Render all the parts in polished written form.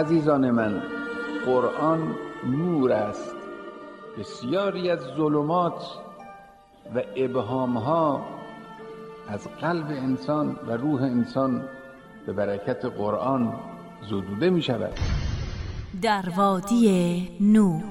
عزیزان من، قرآن نور است. بسیاری از ظلمات و ابهامها از قلب انسان و روح انسان به برکت قرآن زدوده می شود. در وادی نور.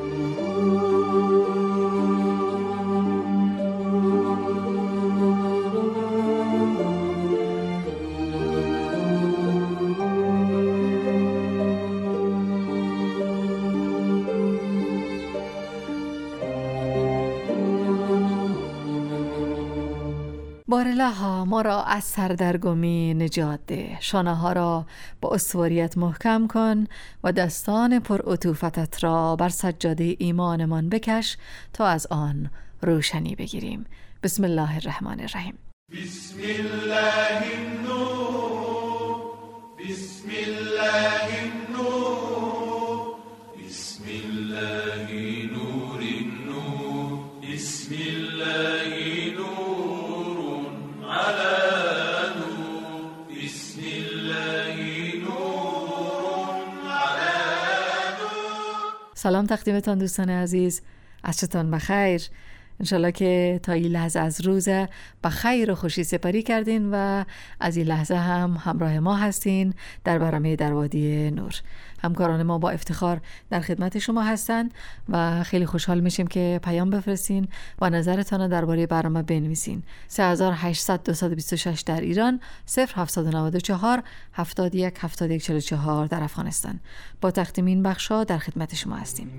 بارالها ما را از سردرگمی نجات ده، شانه ها را با استواریت محکم کن و دستان پر عطوفتت را بر سجاده ایمانمان بکش تا از آن روشنی بگیریم. بسم الله الرحمن الرحیم. بسم الله النور، بسم الله النور، بسم الله نور النور، بسم الله نور على نور، بسم الله نور على نور. سلام تقدیمتان دوستان عزیز، عصرتان بخیر. انشالله که تا این لحظه از روز بخیر و خوشی سپری کردین و از این لحظه هم همراه ما هستین در برنامه در وادی نور. همکاران ما با افتخار در خدمت شما هستن و خیلی خوشحال میشیم که پیام بفرستین و نظرتان رو درباره برنامه بنویسین. 3800-226 در ایران، 0794 71 71 44 در افغانستان. با تقدیم این بخشا در خدمت شما هستیم.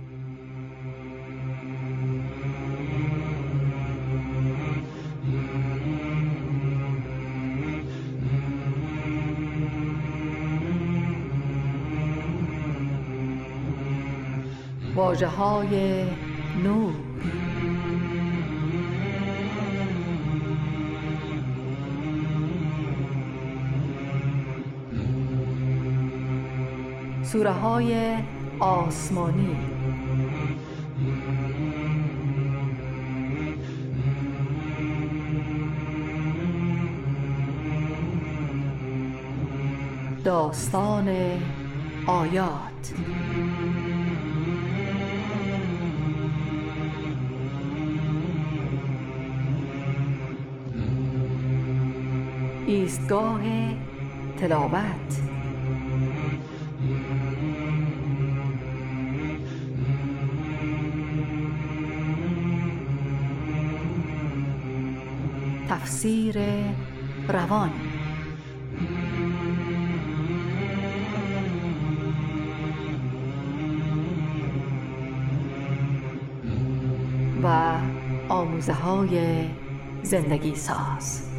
واژه‌های نور. سوره‌های آسمانی. داستان آیات. ایستگاه تلاوت. تفسیر روان. و آموزه‌های زندگی ساز.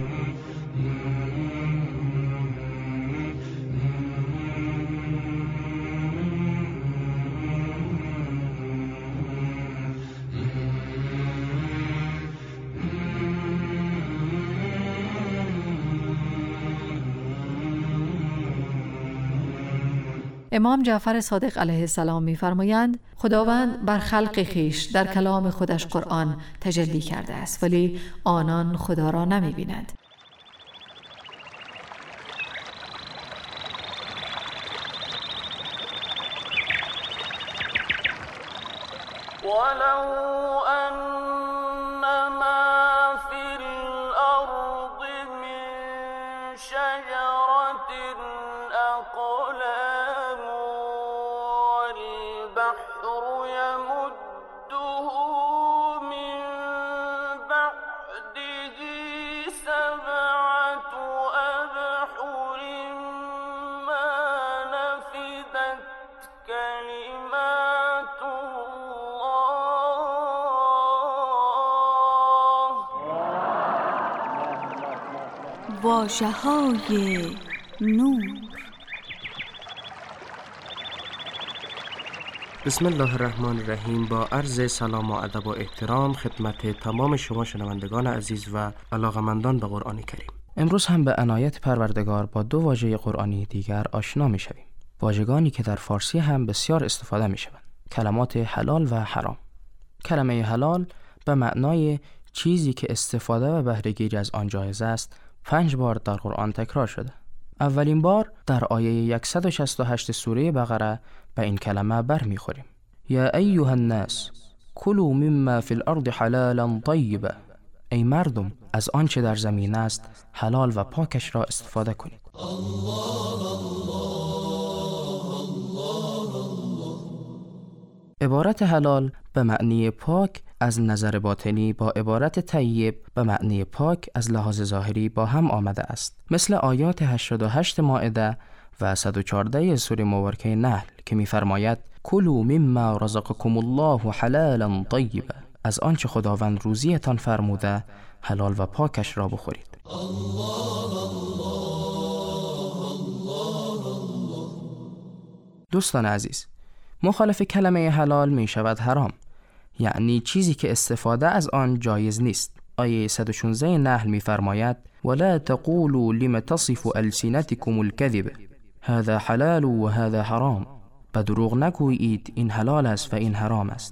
امام جعفر صادق علیه السلام می‌فرمایند خداوند بر خلق خویش در کلام خودش قرآن تجلی کرده است، ولی آنان خدا را نمی‌بینند. واژه‌های نور. بسم الله الرحمن الرحیم. با عرض سلام و ادب و احترام خدمت تمام شما شنوندگان عزیز و علاقمندان به قرآن کریم. امروز هم به عنایت پروردگار با دو واژه قرآنی دیگر آشنا می شویم. واژگانی که در فارسی هم بسیار استفاده می شوند. کلمات حلال و حرام. کلمه حلال به معنای چیزی که استفاده و بهره‌گیری از آن جایز است 5 بار در قرآن تکرار شده. اولین بار در آیه 168 سوره بقره به این کلمه برمیخوریم: یا ایها الناس کلوا مما فی الارض حلالا طیبا. ای مردم، از آنچه در زمین است حلال و پاکش را استفاده کنید. عبارت حلال به معنی پاک از نظر باطنی با عبارت طیب به معنی پاک از لحاظ ظاهری با هم آمده است، مثل آیات 88 مائده و 114 سوره مبارکه نحل که می‌فرماید کلوا مما رزقکم الله حلالا طیبا. از آنچه خداوند روزیتان فرموده حلال و پاکش را بخورید. دوستان عزیز، مخالف کلمه حلال می شود حرام، یعنی چیزی که استفاده از آن جایز نیست. آیه 116 نحل می فرماید ولا تقولوا لما تصف ألسنتكم الكذب هذا حلال و هذا حرام. به دروغ نگویید این حلال است و این حرام است.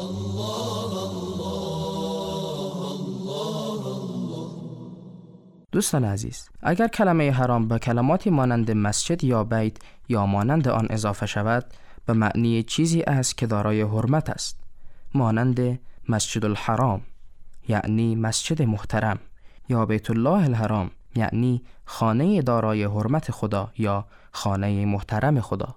دوستان عزیز، اگر کلمه حرام به کلماتی مانند مسجد یا بیت یا مانند آن اضافه شود، به معنی چیزی است که دارای حرمت است، مانند مسجد الحرام یعنی مسجد محترم، یا بیت الله الحرام یعنی خانه دارای حرمت خدا یا خانه محترم خدا.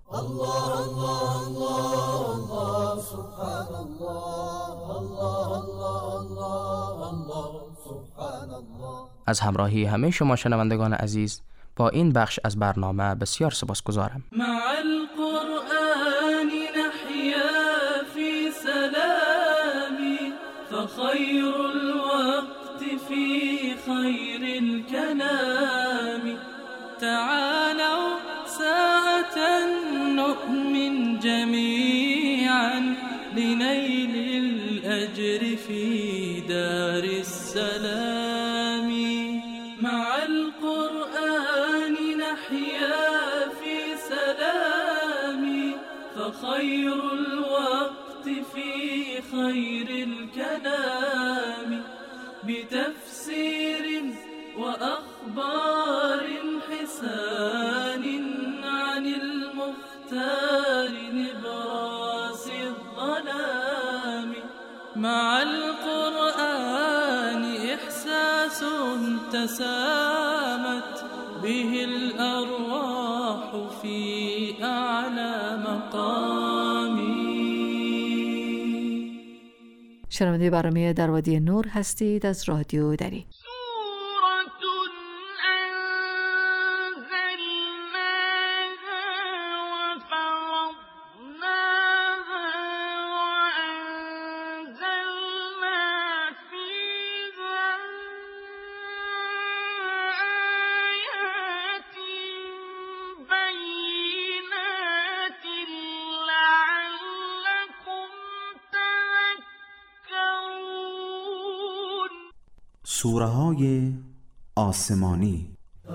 از همراهی همه شما شنوندگان عزیز با این بخش از برنامه بسیار سپاسگزارم. مع القرآن نحيا في سلام فخير الوقت في خير الكلام تعالوا ساعة نؤمن جميعا لنيل الأجر في دار السلام. مع القرآن نحيا في سلام فخير الوقت في خير الكلام بتفسير وأخبار حسان عن المختار نبراس الظلام. مع القرآن إحساس تسامت به الأرواح في أعلى مقام. شنونده برنامه در وادی نور هستید از رادیو دری. سوره‌های آسمانی.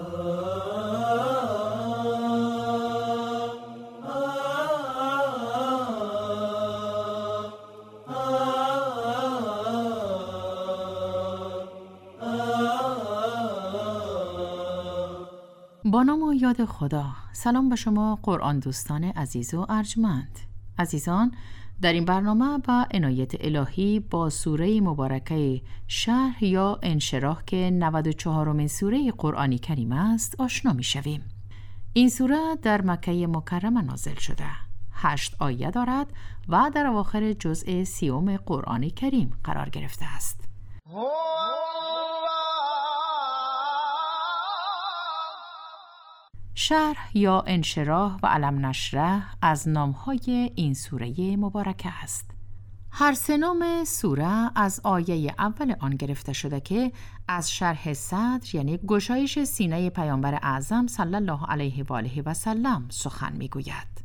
با نام و یاد خدا. سلام به شما قرآن دوستان عزیز و ارجمند. عزیزان، در این برنامه با عنایت الهی با سوره مبارکه شرح یا انشراح که 94مین سوره قرآنی کریم است آشنا می شویم. این سوره در مکه مکرمه نازل شده، 8 آیه دارد و در اواخر جزء 30 قرآن کریم قرار گرفته است. شرح یا انشراح و علم نشرح از نامهای این سوره مبارکه است. هر سه نام سوره از آیه اول آن گرفته شده که از شرح صدر یعنی گشایش سینه پیامبر اعظم صلی الله علیه و آله و سلم سخن میگوید.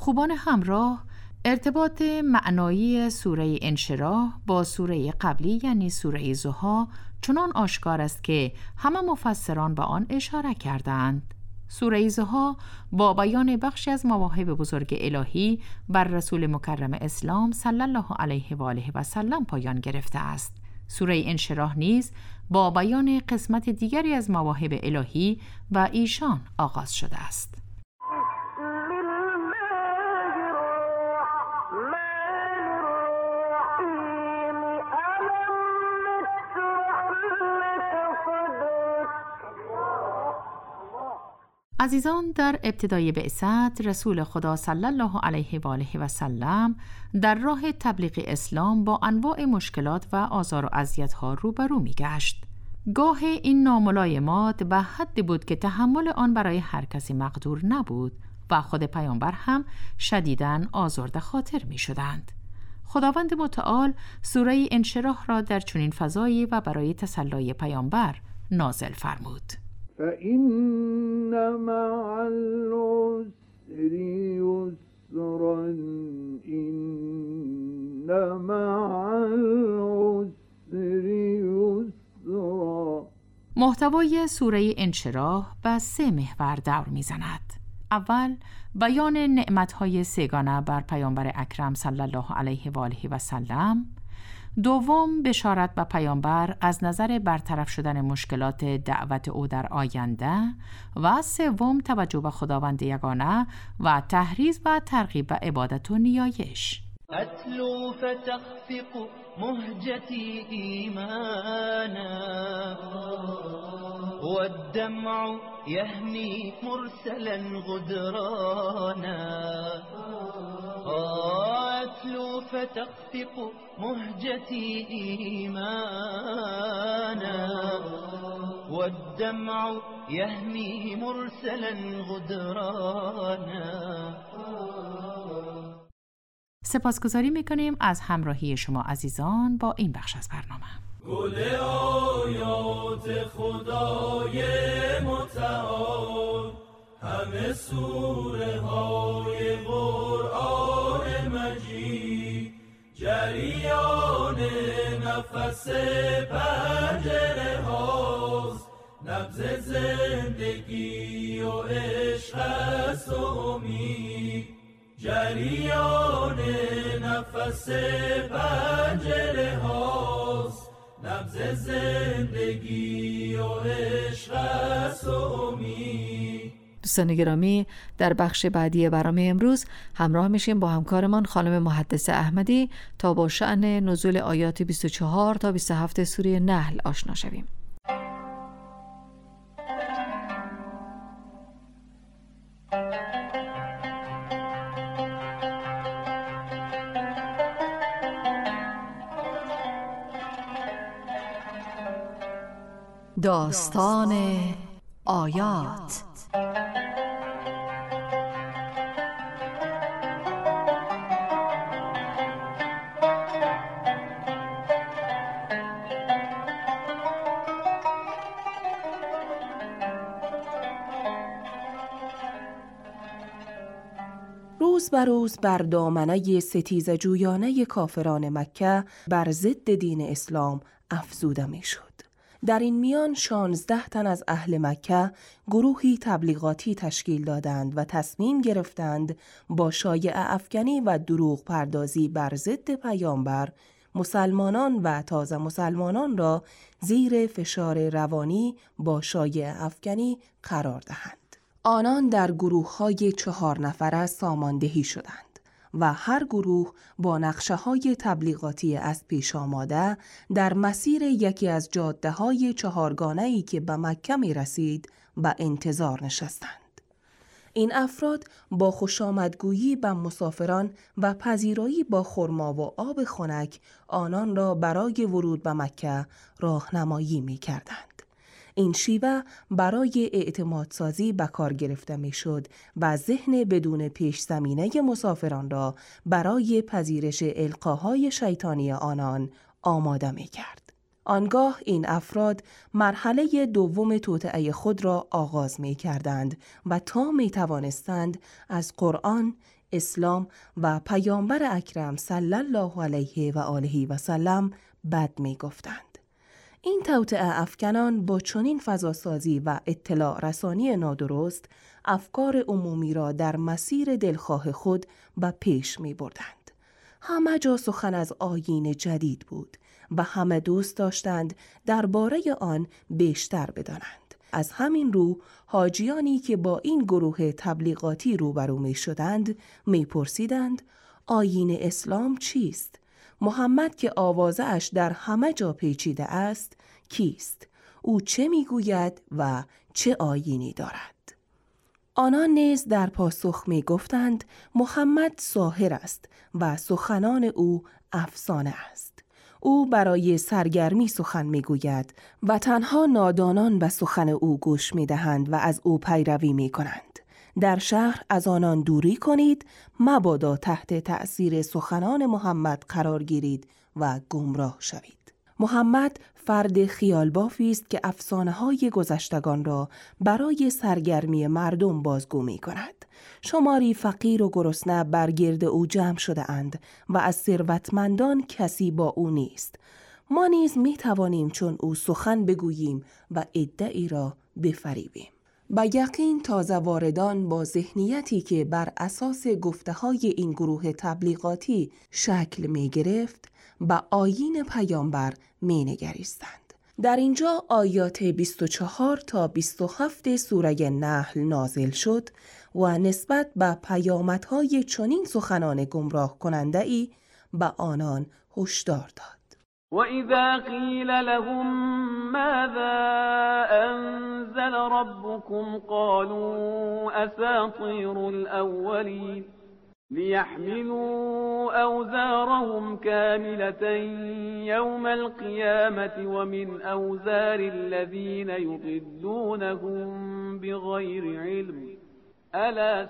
خوبان همراه، ارتباط معنایی سوره انشراح با سوره قبلی یعنی سوره ضحی چنان آشکار است که همه مفسران به آن اشاره کردند. سوره ضحی با بیان بخشی از مواهب بزرگ الهی بر رسول مکرم اسلام صلی الله علیه و آله و سلم پایان گرفته است. سوره انشراح نیز با بیان قسمت دیگری از مواهب الهی و ایشان آغاز شده است. عزیزان، در ابتدای بعثت رسول خدا صلی الله علیه و آله و سلم در راه تبلیغ اسلام با انواع مشکلات و آزار و اذیت‌ها روبرو می‌گشت. گاه این ناملایمات به حدی بود که تحمل آن برای هر کسی مقدور نبود و خود پیامبر هم شدیداً آزرده خاطر می‌شدند. خداوند متعال سوره انشراح را در چنین فضایی و برای تسلای پیامبر نازل فرمود. فَإِنَّ مَعَ الْعُسْرِ يُسْرًا إِنَّ مَعَ الْعُسْرِ يُسْرًا. محتوای سوره انشراح به 3 محور دور می‌زند. اول، بیان نعمت‌های سه‌گانه بر پیامبر اکرم صلی الله علیه و آله و سلم. دوم، بشارت به پیامبر از نظر برطرف شدن مشکلات دعوت او در آینده. و سوم، توجه به خداوند یگانه و تحریض و ترغیب به عبادت و نیایش. أتلو فتخفق مهجتي إيمانا والدمع يهمي مرسلا غدرانا أتلو فتخفق مهجتي إيمانا والدمع يهمي مرسلا غدرانا. سپاسگزاری میکنیم از همراهی شما عزیزان با این بخش از برنامه. گل آیات خدای متعال، همه سوره های قرآن مجید، جریان نفس پنجره هاست، نبض زندگی و عشق است و امید، جریان نفس پنجره هاست، نبض زندگی و عشق است و امید. دوستان گرامی، در بخش بعدی برنامه امروز همراه میشیم با همکارمان خانم محدثه احمدی تا با شأن نزول آیات 24 تا 27 سوره نحل آشنا شویم. داستان آیات. روز به روز بر دامنه ستیزه جویانه کافران مکه بر ضد دین اسلام افزوده می شد. در این میان 16 تن از اهل مکه گروهی تبلیغاتی تشکیل دادند و تصمیم گرفتند با شایعه افکنی و دروغ پردازی بر ضد پیامبر مسلمانان و تازه مسلمانان را زیر فشار روانی با شایعه افکنی قرار دهند. آنان در گروه‌های 4 نفره ساماندهی شدند و هر گروه با نقشه‌های تبلیغاتی از پیش آماده در مسیر یکی از جاده‌های 4گانه‌ای که به مکه می‌رسید به انتظار نشستند. این افراد با خوشامدگویی به مسافران و پذیرایی با خرما و آب خنک آنان را برای ورود به مکه راهنمایی می‌کردند. این شیوه برای اعتمادسازی به کار گرفته میشد و ذهن بدون پیش زمینه مسافران را برای پذیرش القاهای شیطانی آنان آماده می کرد. آنگاه این افراد مرحله دوم توطئه خود را آغاز می کردند و تا می توانستند از قرآن، اسلام و پیامبر اکرم صلی الله علیه و آله و سلم بد می گفتند. این توطئه افکنان با چنین فضاسازی و اطلاع رسانی نادرست افکار عمومی را در مسیر دلخواه خود به پیش می بردند. همه جا سخن از آیین جدید بود و همه دوست داشتند درباره آن بیشتر بدانند. از همین رو حاجیانی که با این گروه تبلیغاتی روبرو می شدند می پرسیدند آیین اسلام چیست؟ محمد که آوازه اش در همه جا پیچیده است کیست؟ او چه می گوید و چه آیینی دارد؟ آنان نیز در پاسخ می گفتند محمد ساحر است و سخنان او افسانه است. او برای سرگرمی سخن می گوید و تنها نادانان به سخن او گوش می دهند و از او پیروی می کنند. در شهر از آنان دوری کنید، مبادا تحت تأثیر سخنان محمد قرار گیرید و گمراه شوید. محمد فرد خیالبافی است که افسانه‌های گذشتگان را برای سرگرمی مردم بازگو می کند. شماری فقیر و گرسنه بر گرد او جمع شده اند و از ثروتمندان کسی با او نیست. ما نیز می توانیم چون او سخن بگوییم و ادعی را بفریبیم. با یقین تازه واردان با ذهنیتی که بر اساس گفته‌های این گروه تبلیغاتی شکل می گرفت با آیین پیامبر می نگریستند. در اینجا آیات 24 تا 27 سوره نحل نازل شد و نسبت به پیامدهای چنین سخنان گمراه کننده ای به آنان هشدار داد. وَإِذَا قِيلَ لَهُم مَّاذَا أَنزَلَ رَبُّكُمْ قَالُوا أَسَاطِيرُ الْأَوَّلِينَ لِيَحْمِلُوا أَوْزَارَهُمْ كَامِلَةً يَوْمَ الْقِيَامَةِ وَمِنْ أَوْزَارِ الَّذِينَ يُضِلُّونَهُم بِغَيْرِ عِلْمٍ أَلَا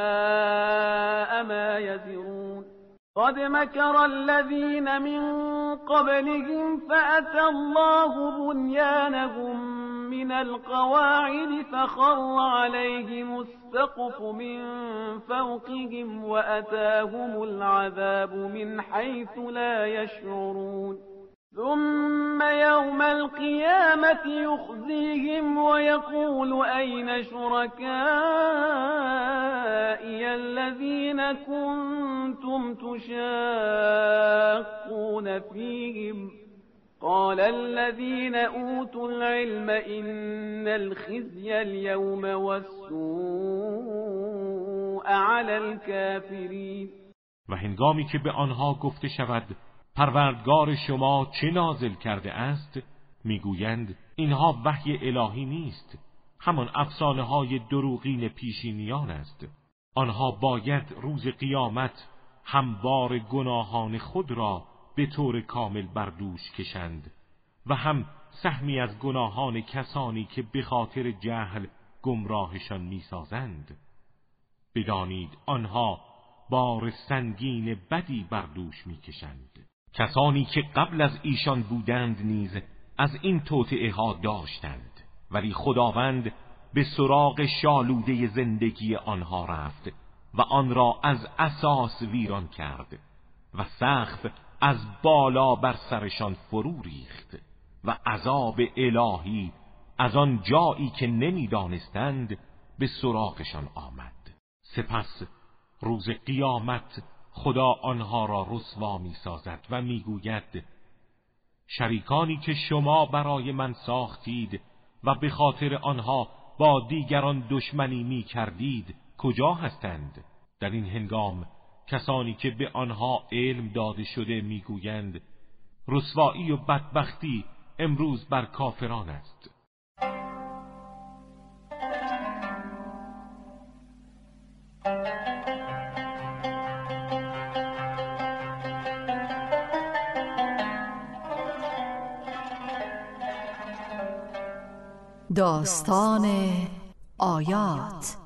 سَاءَ مَا يَزِرُونَ قد مكر الذين من قبلهم فأتى الله بنيانهم من القواعد فخر عليهم السقف من فوقهم وأتاهم العذاب من حيث لا يشعرون ثم يوم القيامة يخزيهم ويقول أين شركائي الذين كنتم تشاقون فيهم قال الذين أوتوا العلم إن الخزي اليوم والسوء على الكافرين. و هنگامی که به آنها گفته شود پروردگار شما چه نازل کرده است، میگویند اینها وحی الهی نیست، همان افسانه های دروغین پیشینیان است. آنها باید روز قیامت هموار گناهان خود را به طور کامل بر دوش کشند و هم سهمی از گناهان کسانی که به خاطر جهل گمراهشان میسازند. بدانید آنها بار سنگین بدی بر دوش میکشند. کسانی که قبل از ایشان بودند نیز از این توطئه ها داشتند، ولی خداوند به سراغ شالوده زندگی آنها رفت و آن را از اساس ویران کرد و سقف از بالا بر سرشان فرو ریخت و عذاب الهی از آن جایی که نمیدانستند به سراغشان آمد. سپس روز قیامت خدا آنها را رسوا می سازد و می گوید شریکانی که شما برای من ساختید و به خاطر آنها با دیگران دشمنی می کردید کجا هستند؟ در این هنگام کسانی که به آنها علم داده شده می گویند رسوایی و بدبختی امروز بر کافران است. داستان آیات.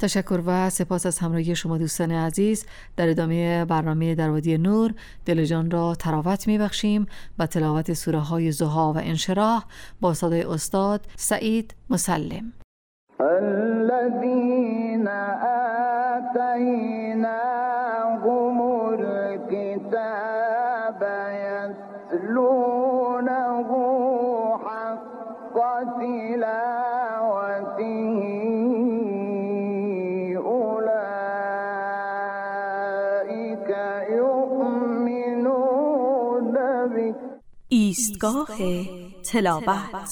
تشکر و سپاس از همراهی شما دوستان عزیز. در ادامه برنامه در وادی نور دل جان را تراوت می‌بخشیم با تلاوت سوره های ضحی و انشراح با صدای استاد سعید مسلم. الذين آتيناهم الكتاب يتلونه حق تلاوته أولئك يؤمنون به. ایستگاه تلاوت.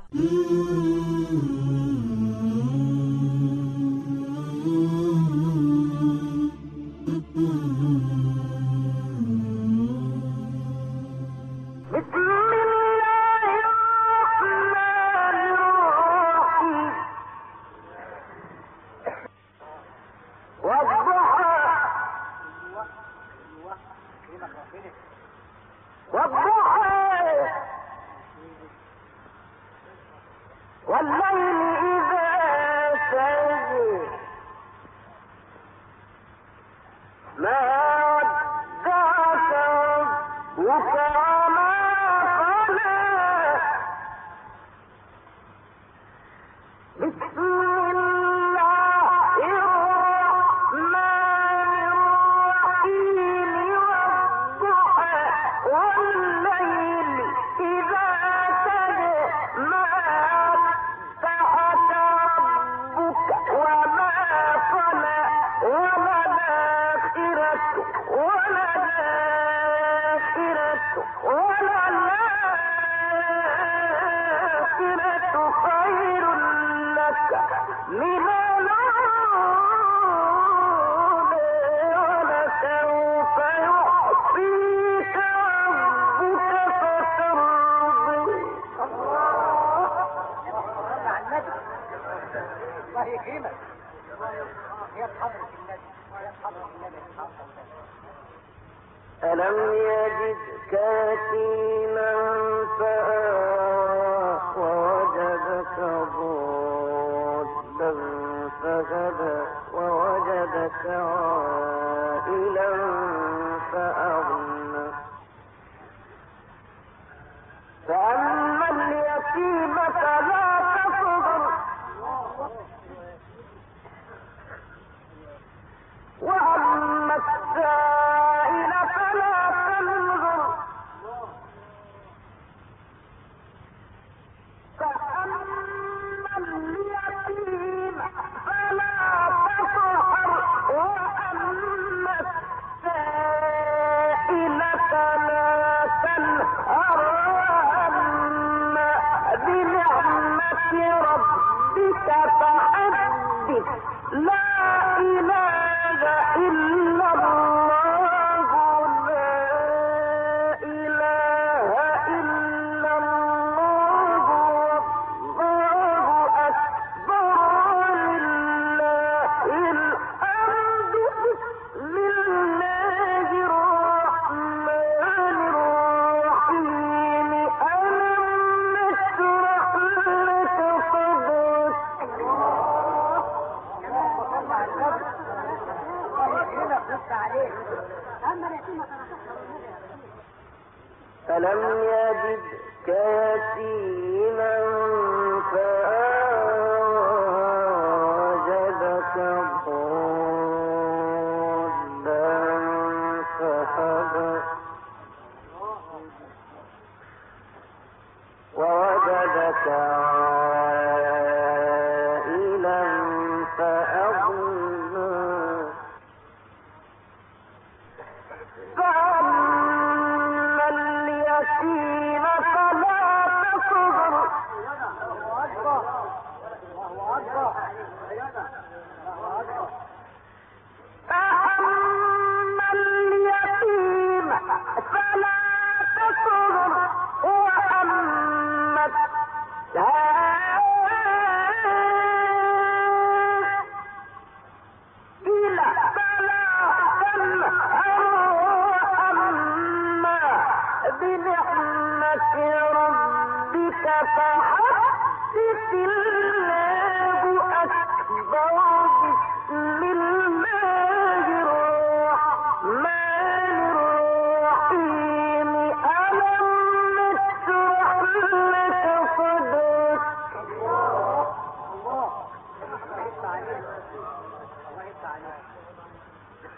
ألم يجدك يتيما فآوى ووجدك ضالا فهدى ووجدك عائلا فأغنى فأما اليتيم فلا تقهر وأما السائل فلا تنهر فأما اليتيم فلا تقهر وأما السائل فلا تنهر وأما بنعمة ربك فحدث لا إله إلا الله لا إله إلا الله والله أكبر لله الحمد بسم الله الرحمن الرحيم ألم نشرح لك صدرك ألم يجدك يتيما فأوجدك ضالا فهدى ووجدك عائلا فأغنى فأما اليتيم فلا تقهر فأما اليتيم فلا تقهر وأما السائل فلا تنهر وأما بنعمة ربك فحدث الله أكبر بسم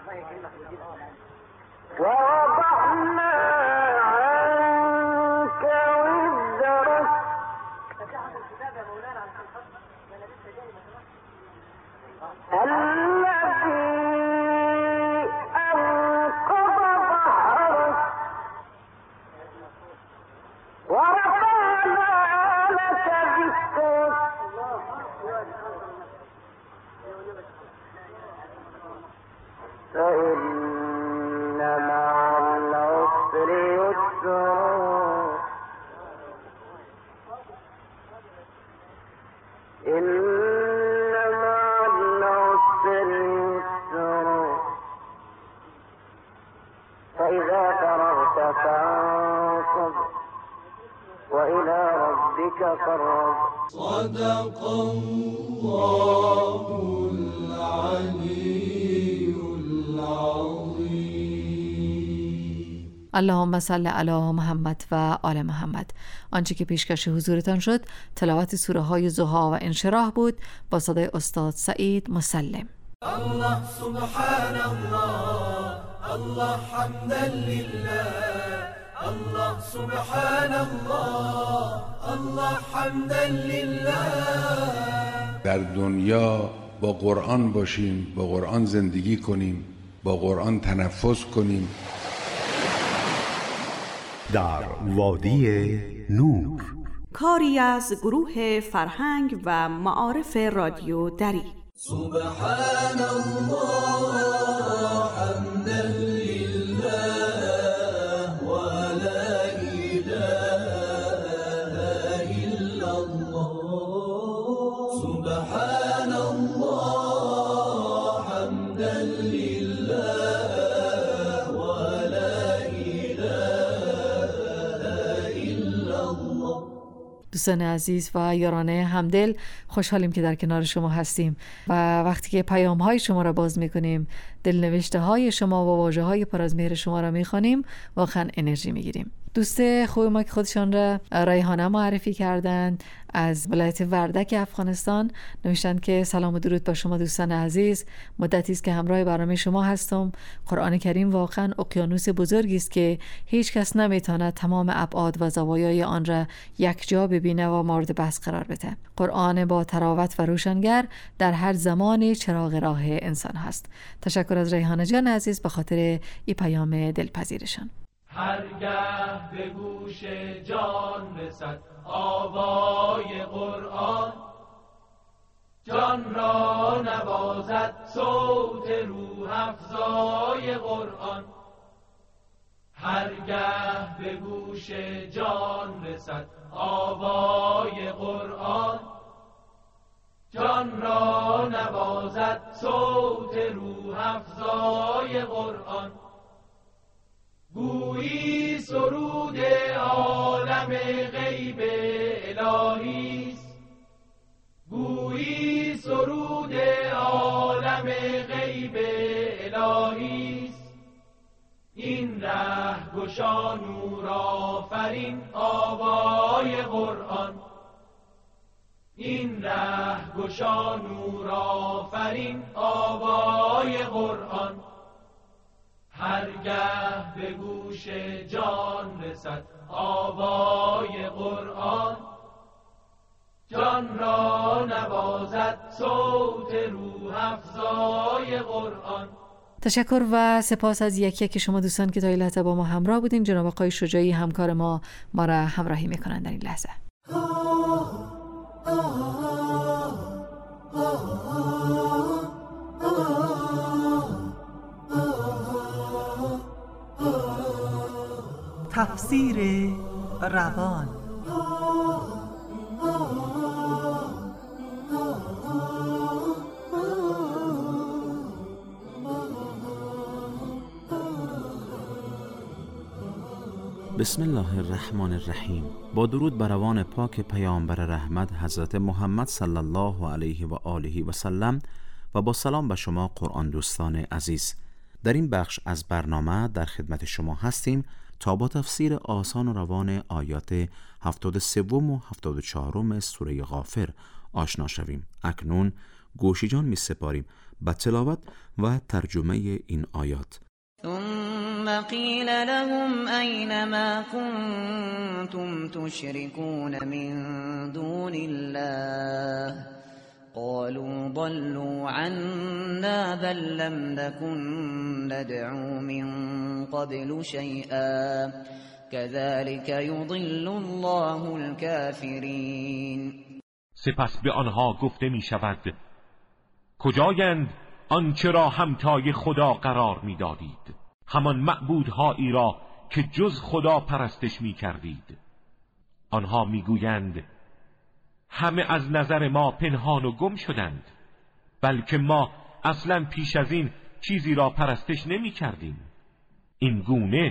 ووضعنا عنك وزرك الذي أنقض ظهرك ورفعنا لك ذكرك فإن مع العسر يسرا إن مع العسر يسرا فإذا فرغت فانصب وإلى ربك فارغب. صدق الله العلي العظيم. اللهم صل علی محمد و آل محمد. آنچه که پیشکش حضورتان شد تلاوت سوره های ضحی و انشراح بود با صدای استاد سعید مسلم. الله سبحان الله، الله حمدا لله، الله سبحان الله، الله حمدا لله. در دنیا با قرآن باشیم، با قرآن زندگی کنیم، با قرآن تنفس کنیم. در وادی نور، کاری از گروه فرهنگ و معارف رادیو دری. سبحان الله حمدا لله و لا اله الا الله. سبحان الله حمدا لله و لا اله الا الله. دوستان عزیز و یاران همدل، خوشحالیم که در کنار شما هستیم و وقتی که پیام های شما را باز میکنیم، دلنوشته های شما و واژه های پر از مهر شما را میخوانیم، واقعا انرژی میگیریم. دوست خوب ما که خودشان را ریحانه معرفی کردند از ولایت وردک افغانستان نوشتند که سلام و درود با شما دوستان عزیز، مدتی است که همراه برنامه شما هستم. قرآن کریم واقعا اقیانوس بزرگی است که هیچ کس نمیتواند تمام ابعاد و زوایای آن را یک جا ببینه و مورد بحث قرار بده. قرآن با تراوت و روشنگر در هر زمان چراغ راه انسان هست. تشکر از ریحانه جان عزیز به خاطر این پیام دلپذیرشان. هرگاه به گوش جان رسد آوای قرآن، جان را نوازد صوت روح افزای قرآن. هرگاه به گوش جان رسد آوای قرآن، جان را نوازد صوت روح افزای قرآن. گویی سرود عالم غیب الهیست، گویی سرود عالم غیب الهیست. این ره گشا نور آفرین آوای قرآن، این ره گشا نور آفرین آوای قرآن. هرگاه به گوش جان رسد آوای قرآن، جان را نوازد صوت روح افزای قرآن. تشکر و سپاس از یک شما دوستان که تا این لحظه با ما همراه بودین. جناب آقای شجاعی همکار ما را همراهی میکنن در این لحظه. تفسیر روان. بسم الله الرحمن الرحیم. با درود بر روان پاک پیامبر رحمت حضرت محمد صلی الله علیه و آله و سلم و با سلام به شما قرآن دوستان عزیز. در این بخش از برنامه در خدمت شما هستیم تا با تفسیر آسان و روان آیات 73 و 74 سوره غافر آشنا شویم. اکنون گوشی جان می سپاریم به تلاوت و ترجمه این آیات. ثم قیل لهم این ما کنتم تشركون من دون الله قالوا ضلوا عنا بل لم نكن ندعو من قبل شيئا كذلك يضل الله الكافرین. سپس به آنها گفته می شود کجایند آنچه را همتای خدا قرار می دادید، همان معبودهایی را که جز خدا پرستش می کردید. آنها می گویند همه از نظر ما پنهان و گم شدند، بلکه ما اصلا پیش از این چیزی را پرستش نمی کردیم. این گونه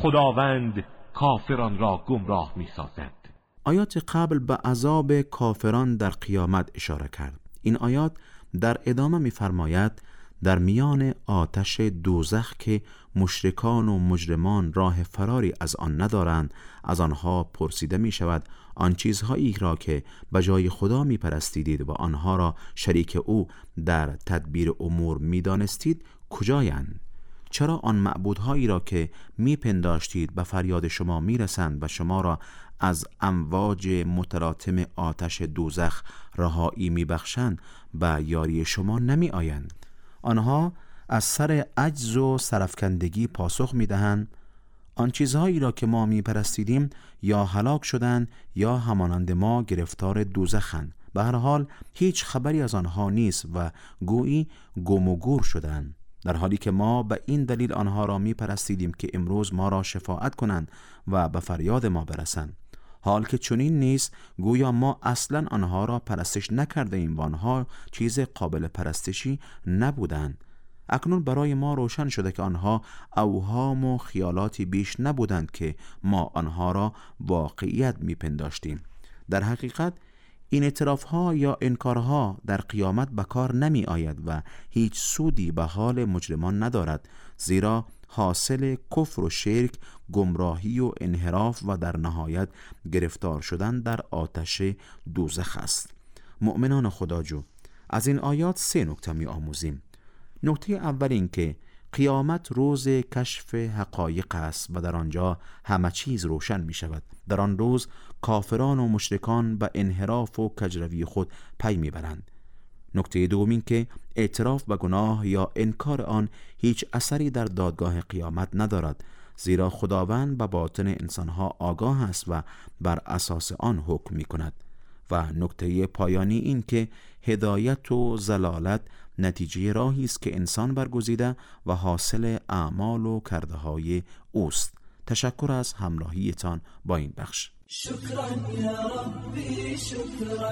خداوند کافران را گمراه می سازد. آیات قبل به عذاب کافران در قیامت اشاره کرد. این آیات در ادامه می‌فرماید در میان آتش دوزخ که مشرکان و مجرمان راه فراری از آن ندارند، از آنها پرسیده می شود آن چیزهایی را که به جای خدا می پرستیدید و آنها را شریک او در تدبیر امور می دانستید کجایند؟ چرا آن معبودهایی را که می پنداشتید به فریاد شما می رسند و شما را از امواج متلاطم آتش دوزخ رهایی می بخشند به یاری شما نمی آیند؟ آنها از سر عجز و سرفکندگی پاسخ می دهند آن چیزهایی را که ما می پرستیدیم یا هلاک شدند یا همانند ما گرفتار دوزخند. به هر حال هیچ خبری از آنها نیست و گویی گم و گور شدند، در حالی که ما به این دلیل آنها را می پرستیدیم که امروز ما را شفاعت کنند و به فریاد ما برسند. حال که چنین نیست، گویا ما اصلا آنها را پرستش نکرده ایم و آنها چیز قابل پرستشی نبودند. اکنون برای ما روشن شده که آنها اوهام و خیالاتی بیش نبودند که ما آنها را واقعیت میپنداشتیم. در حقیقت این اعترافها یا انکارها در قیامت به کار نمی آید و هیچ سودی به حال مجرمان ندارد، زیرا حاصل کفر و شرک گمراهی و انحراف و در نهایت گرفتار شدن در آتش دوزخ است. مؤمنان خداجو، از این آیات 3 نکته می آموزیم. نکته اول این که قیامت روز کشف حقایق است و در آنجا همه چیز روشن می شود. در آن روز کافران و مشرکان به انحراف و کجروی خود پی می برند. نکته دوم این که اعتراف به گناه یا انکار آن هیچ اثری در دادگاه قیامت ندارد، زیرا خداوند به باطن انسانها آگاه است و بر اساس آن حکم می کند. و نکته پایانی این که هدایت و ضلالت نتیجه راهی است که انسان برگزیده و حاصل اعمال و کرده‌های اوست. تشکر از همراهیتان با این بخش. شكرا يا ربي شكرا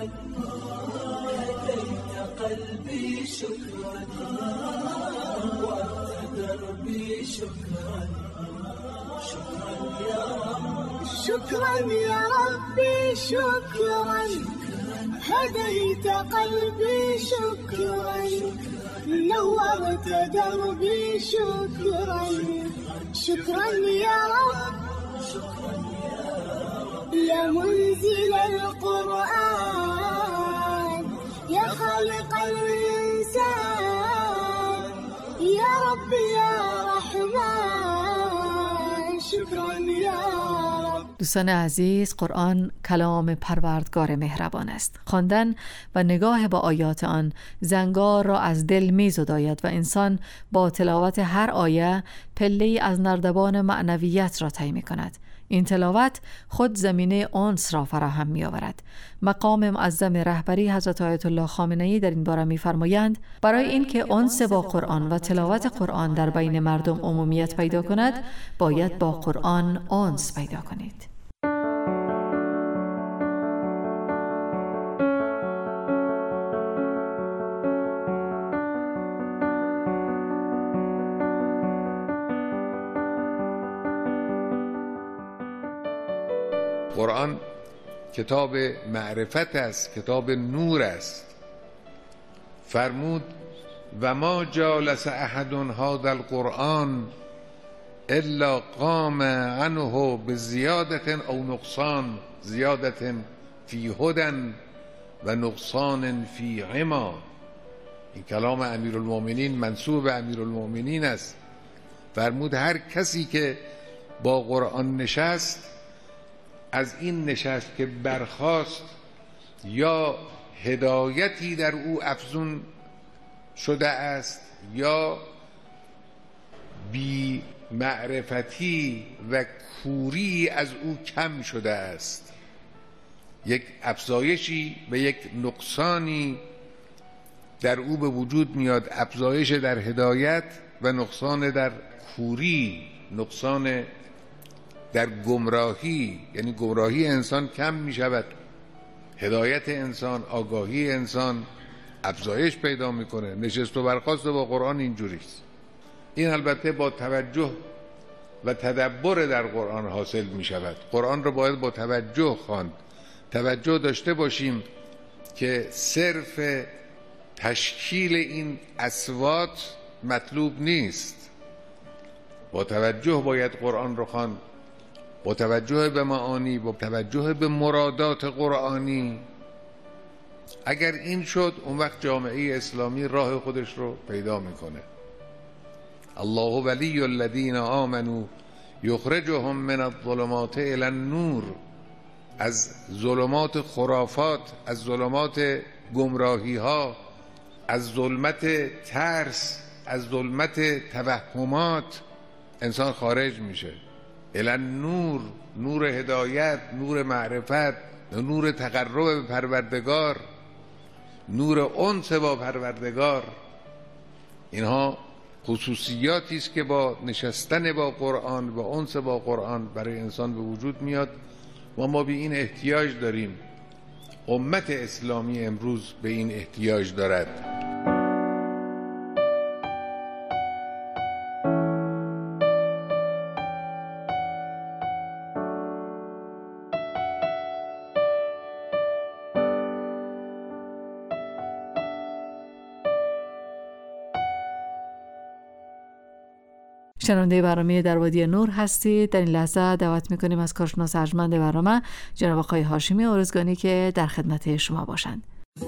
هديت قلبي شكرا وأنت دربي شكرا شكرا يا رب شكرا يا ربي شكرا هديت قلبي شكرا نورت دربي شكرا شكرا يا رب يا منزل القرآن يا خالق الإنسان يا رب يا رحمن شكرا يا رب. دوستان عزیز، قرآن کلام پروردگار مهربان است. خواندن و نگاه با آیات آن زنگار را از دل می‌زداید و انسان با تلاوت هر آیه پله‌ای از نردبان معنویت را طی می‌کند. این تلاوت خود زمینه انس را فراهم می آورد. مقام معظم رهبری حضرت آیت الله خامنه‌ای در این باره می فرمایند برای اینکه انس با قرآن و تلاوت قرآن در بین مردم عمومیت پیدا کند، باید با قرآن انس پیدا کنید. قرآن کتاب معرفت است، کتاب نور است. فرمود و ما جالس احد هذا القرآن الا قام عنه بزیادة او نقصان، زیادة فی هدى و نقصان فی عما. این کلام امیرالمومنین منسوب به امیرالمومنین است. فرمود هر کسی که با قرآن نشست، از این نشست که برخاست یا هدایتی در او افزون شده است یا بی معرفتی و کوری از او کم شده است. یک افزایشی و یک نقصانی در او به وجود میاد، افزایش در هدایت و نقصان در کوری، نقصان در گمراهی، یعنی گمراهی انسان کم می شود، هدایت انسان، آگاهی انسان افزایش پیدا میکنه. نشست و برخاست با قرآن اینجوریست. این البته با توجه و تدبر در قرآن حاصل می شود. قرآن رو باید با توجه خواند. توجه داشته باشیم که صرف تشکیل این اصوات مطلوب نیست. با توجه باید قرآن رو خواند، با توجه به معانی، با توجه به مرادات قرآنی. اگر این شد، اون وقت جامعه اسلامی راه خودش رو پیدا میکنه. الله ولی الذین آمنوا یخرجهم من الظلمات الی النور. از ظلمات خرافات، از ظلمات گمراهی ها، از ظلمت ترس، از ظلمت توهمات انسان خارج میشه. الی النور، نور هدایت، نور معرفت، نور تقرب به پروردگار، نور انس با پروردگار. اینها خصوصیاتی است که با نشستن با قرآن و انس با قرآن برای انسان به وجود میاد و ما به این احتیاج داریم. امت اسلامی امروز به این احتیاج دارد. شنونده برنامه در وادی نور هستید. در این لحظه دعوت میکنیم از کارشناس ارجمند برنامه جناب آقای هاشمی ارزگانی که در خدمت شما باشند.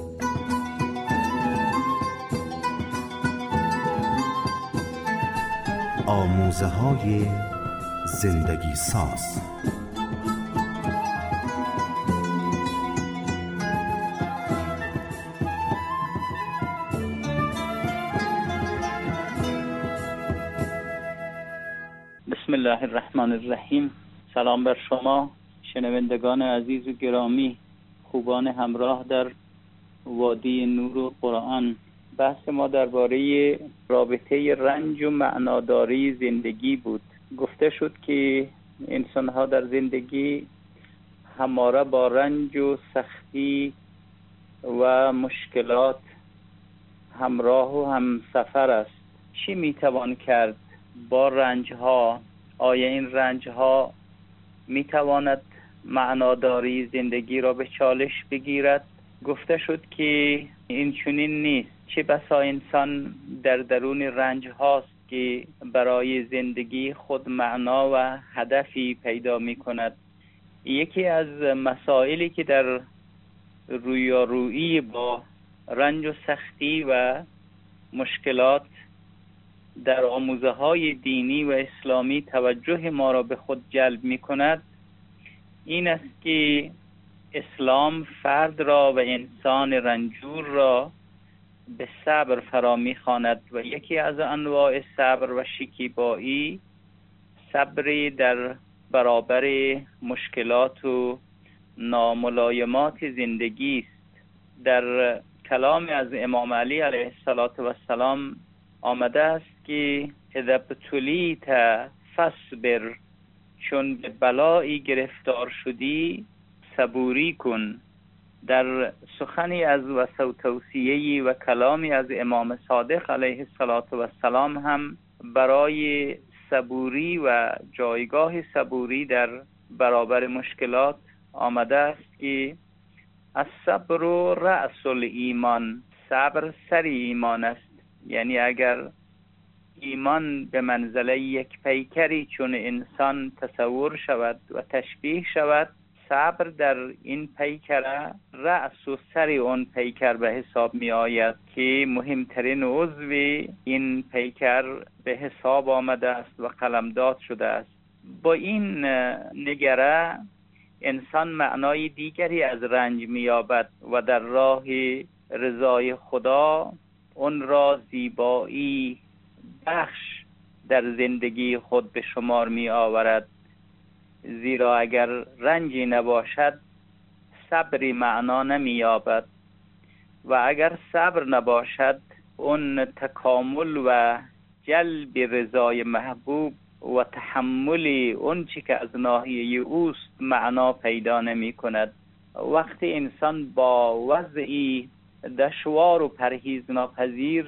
آموزه‌های زندگی ساز. بسم الله الرحمن الرحیم. سلام بر شما شنوندگان عزیز و گرامی، خوبان همراه در وادی نور و قرآن. بحث ما درباره رابطه رنج و معناداری زندگی بود. گفته شد که انسان‌ها در زندگی همواره با رنج و سختی و مشکلات همراه و همسفر است. چی میتوان کرد با رنج‌ها؟ آیا این رنج‌ها میتواند معناداری زندگی را به چالش بگیرد؟ گفته شد که این چنین نیست. چه بسا انسان در درون رنج هاست که برای زندگی خود معنا و هدفی پیدا می کند. یکی از مسائلی که در رویارویی با رنج و سختی و مشکلات در آموزه های دینی و اسلامی توجه ما را به خود جلب می کند این است که اسلام فرد را و انسان رنجور را به صبر فرا می‌خواند و یکی از انواع صبر و شکیبایی صبر در برابر مشکلات و ناملایمات زندگی است. در کلام از امام علی علیه السلام آمده است که اذا ابتلیت فاصبر، چون به بلایی گرفتار شدی صبوری کن. در سخنی از توصیه‌ای و کلامی از امام صادق علیه السلام هم برای صبوری و جایگاه صبوری در برابر مشکلات آمده است که الصبر رأس الایمان، صبر سر ایمان است. یعنی اگر ایمان به منزله یک پیکری چون انسان تصور شود و تشبیه شود، صبر در این پیکر رأس و سر اون پیکر به حساب می آید که مهمترین عضو این پیکر به حساب آمده است و قلمداد شده است. با این نگره انسان معنای دیگری از رنج می یابد و در راه رضای خدا اون را زیبایی بخش در زندگی خود به شمار می آورد. زیرا اگر رنجی نباشد صبری معنا نمی یابد و اگر صبر نباشد اون تکامل و جلب رضای محبوب و تحمل اون چی که از ناحیه اوست معنا پیدا نمی کند. وقتی انسان با وضعی دشوار و پرهیز ناپذیر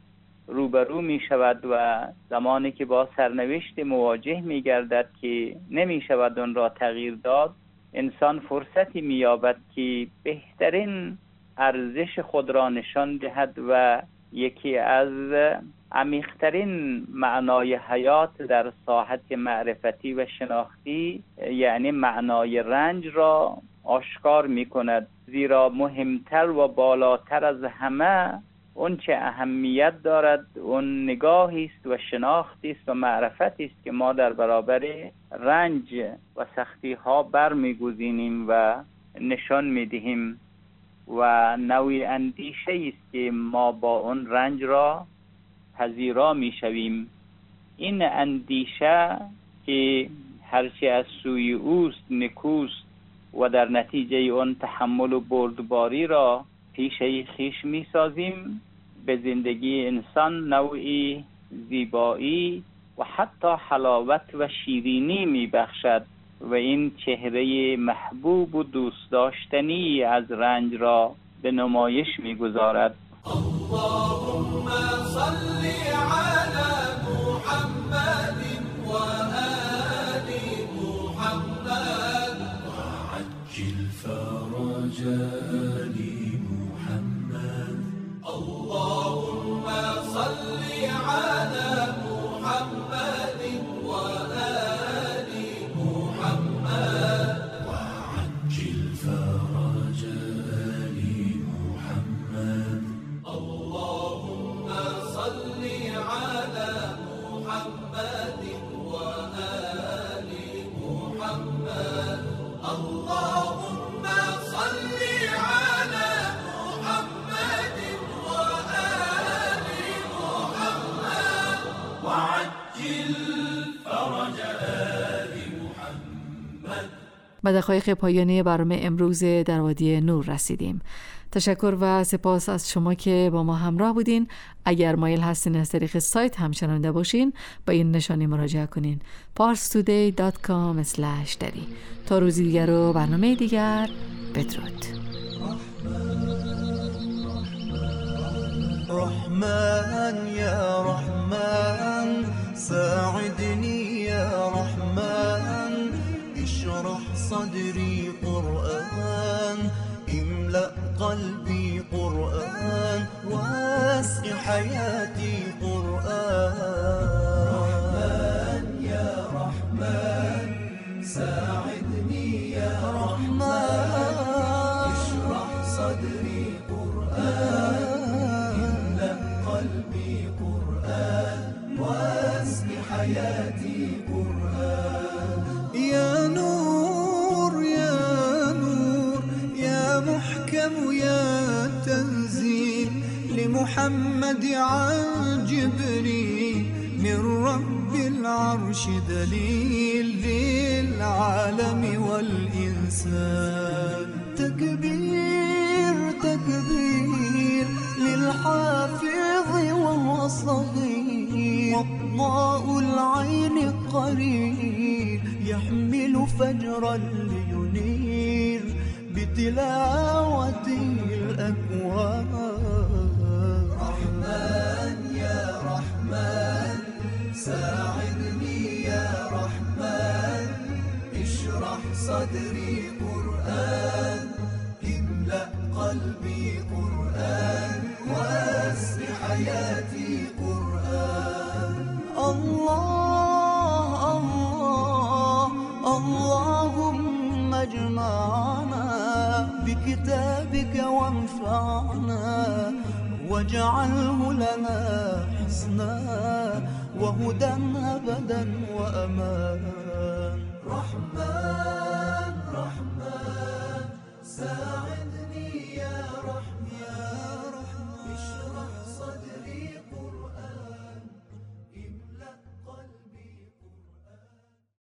روبرو می شود و زمانی که با سرنوشت مواجه می گردد که نمی شود اون را تغییر داد، انسان فرصتی می یابد که بهترین ارزش خود را نشان دهد و یکی از عمیق‌ترین معنای حیات در ساحت معرفتی و شناختی یعنی معنای رنج را آشکار می کند. زیرا مهمتر و بالاتر از همه اون چه اهمیت دارد اون نگاهی است و شناختی است و معرفتی است که ما در برابر رنج و سختی ها برمیگزینیم و نشان میدهیم و نوعی اندیشه است که ما با اون رنج را پذیرا میشویم. این اندیشه که هرچی از سوی اوست نکوست و در نتیجه اون تحمل و بردباری را پیشه خویش می سازیم، به زندگی انسان نوعی زیبایی و حتی حلاوت و شیرینی می بخشد و این چهره محبوب و دوست داشتنی از رنج را به نمایش می گذارد. اللهم صل علی محمد و آل محمد وعجل فرج اللهم صل على محمد وآل محمد وعجل فرج آل محمد اللهم صل على محمد وآل محمد اللهم صل على محمد به دقایق پایانی برنامه امروز در وادی نور رسیدیم. تشکر و سپاس از شما که با ما همراه بودین. اگر مایل هستین از طریق سایت هم شنونده باشین با این نشانی مراجعه کنین parstoday.com/dari. تا روزی دیگر و برنامه دیگر بدرود. رحمن يا رحمن ساعدني يا رحمن اشرح صدري قرآن املأ قلبي قرآن واسق حياتي قرآن رحمن يا رحمن ساعدني يا رحمن اشرح صدري قرآن قلبي قرآن واسق حياتي قرآن يا نور يا نور يا محكم يا تنزيل لمحمد عن جبريل من رب العرش دليل للعالم والإنسان تكبير تكبير للحافظ وهو صغير وضاء العين قرير يحمل فجرا لينير بتلاوته الأكوان رحمن يا رحمن ساعدني يا رحمن اشرح صدري قرآن املأ قلبي قرآن واسق حياتي قرآن الله الله اللهم اجعل معنا بكتابك وانفعنا واجعله لنا حسنا وهدى أبدا وأمان. رحمن رحمن ساعدني يا